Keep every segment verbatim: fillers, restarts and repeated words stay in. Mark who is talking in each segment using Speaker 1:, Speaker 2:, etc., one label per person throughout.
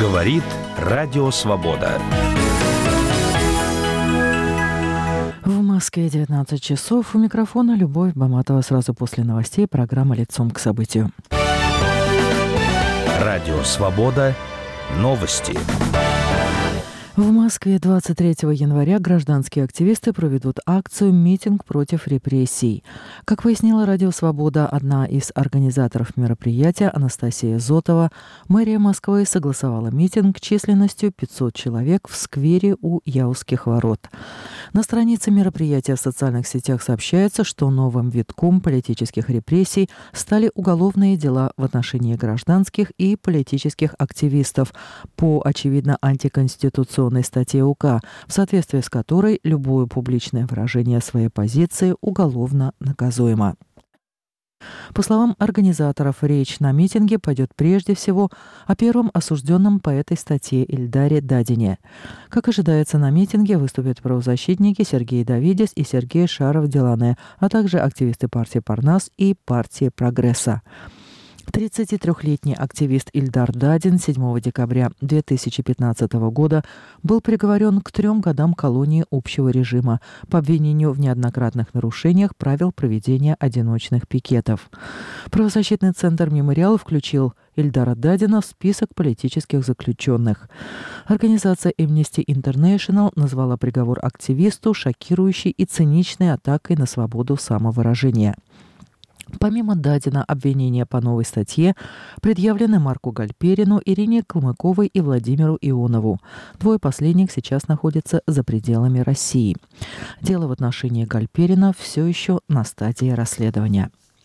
Speaker 1: Говорит Радио Свобода.
Speaker 2: В Москве девятнадцать часов. У микрофона Любовь Баматова. Сразу после новостей программа «Лицом к событию».
Speaker 1: Радио Свобода. Новости.
Speaker 2: В Москве двадцать третьего января гражданские активисты проведут акцию «Митинг против репрессий». Как выяснила Радио Свобода, одна из организаторов мероприятия, Анастасия Зотова, мэрия Москвы согласовала митинг численностью пятьсот человек в сквере у Яузских ворот. На странице мероприятия в социальных сетях сообщается, что новым витком политических репрессий стали уголовные дела в отношении гражданских и политических активистов по, очевидно, антиконституционной статье УК, в соответствии с которой любое публичное выражение своей позиции уголовно наказуемо. По словам организаторов, речь на митинге пойдет прежде всего о первом осужденном по этой статье Ильдаре Дадине. Как ожидается, на митинге выступят правозащитники Сергей Давидис и Сергей Шаров-Делане, а также активисты партии «Парнас» и партии «Прогресса». тридцатитрёхлетний активист Ильдар Дадин седьмого декабря две тысячи пятнадцатого года был приговорен к трем годам колонии общего режима по обвинению в неоднократных нарушениях правил проведения одиночных пикетов. Правозащитный центр «Мемориал» включил Ильдара Дадина в список политических заключенных. Организация Amnesty International назвала приговор активисту шокирующей и циничной атакой на свободу самовыражения. Помимо Дадина, обвинения по новой статье предъявлены Марку Гальперину, Ирине Калмыковой и Владимиру Ионову. Двое последних сейчас находятся за пределами России. Дело в отношении Гальперина все еще на стадии расследования.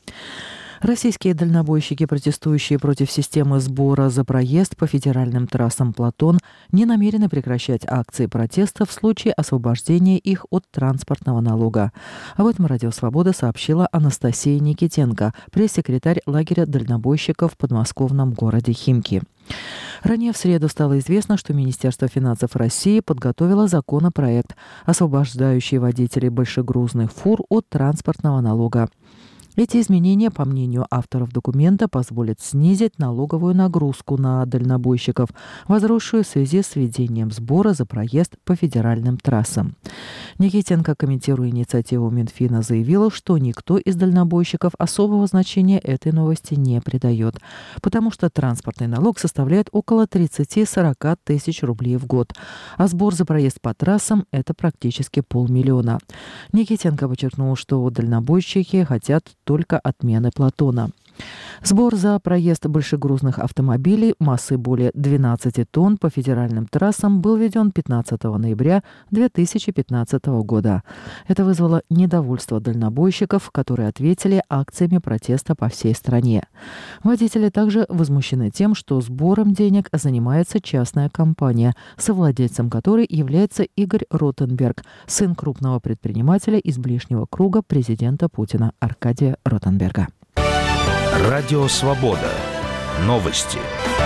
Speaker 2: Российские дальнобойщики, протестующие против системы сбора за проезд по федеральным трассам «Платон», не намерены прекращать акции протеста в случае освобождения их от транспортного налога. Об этом Радио Свобода сообщила Анастасия Никитенко, пресс-секретарь лагеря дальнобойщиков в подмосковном городе Химки. Ранее в среду стало известно, что Министерство финансов России подготовило законопроект, освобождающий водителей большегрузных фур от транспортного налога. Эти изменения, по мнению авторов документа, позволят снизить налоговую нагрузку на дальнобойщиков, возросшую в связи с введением сбора за проезд по федеральным трассам. Никитенко, комментируя инициативу Минфина, заявила, что никто из дальнобойщиков особого значения этой новости не придает, потому что транспортный налог составляет около тридцать-сорок тысяч рублей в год, а сбор за проезд по трассам – это практически полмиллиона. Никитенко подчеркнул, что дальнобойщики хотят только отмены Платона. Сбор за проезд большегрузных автомобилей массой более двенадцати тонн по федеральным трассам был введен пятнадцатого ноября две тысячи пятнадцатого года. Это вызвало недовольство дальнобойщиков, которые ответили акциями протеста по всей стране. Водители также возмущены тем, что сбором денег занимается частная компания, совладельцем которой является Игорь Ротенберг, сын крупного предпринимателя из ближнего круга президента Путина Аркадия Ротенберга.
Speaker 1: Радио Свобода. Новости.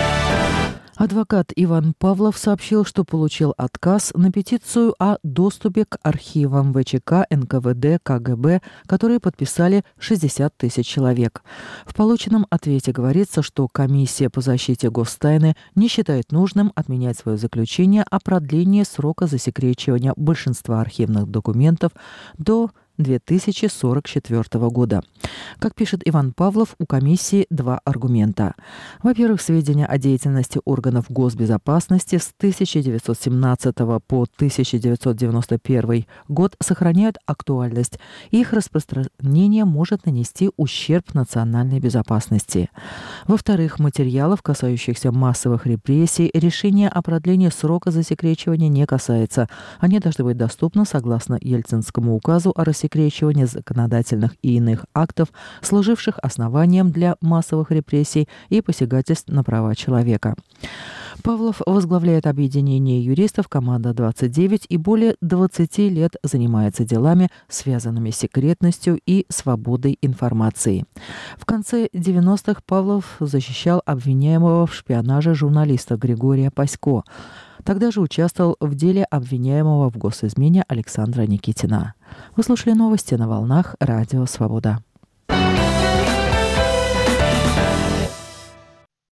Speaker 2: Адвокат Иван Павлов сообщил, что получил отказ на петицию о доступе к архивам ВЧК, эн ка вэ дэ, ка гэ бэ, которые подписали шестьдесят тысяч человек. В полученном ответе говорится, что комиссия по защите гостайны не считает нужным отменять свое заключение о продлении срока засекречивания большинства архивных документов до две тысячи сорок четвёртого года. Как пишет Иван Павлов, у комиссии два аргумента. Во-первых, сведения о деятельности органов госбезопасности с тысяча девятьсот семнадцатого по тысяча девятьсот девяносто первый год сохраняют актуальность, и их распространение может нанести ущерб национальной безопасности. Во-вторых, материалов, касающихся массовых репрессий, решение о продлении срока засекречивания не касается. Они должны быть доступны согласно Ельцинскому указу о рассекречивании законодательных и иных актов, служивших основанием для массовых репрессий и посягательств на права человека. Павлов возглавляет объединение юристов «Команда двадцать девять» и более двадцати лет занимается делами, связанными с секретностью и свободой информации. В конце девяностых Павлов защищал обвиняемого в шпионаже журналиста Григория Пасько. Тогда же участвовал в деле обвиняемого в госизмене Александра Никитина. Вы слушали новости на волнах Радио Свобода.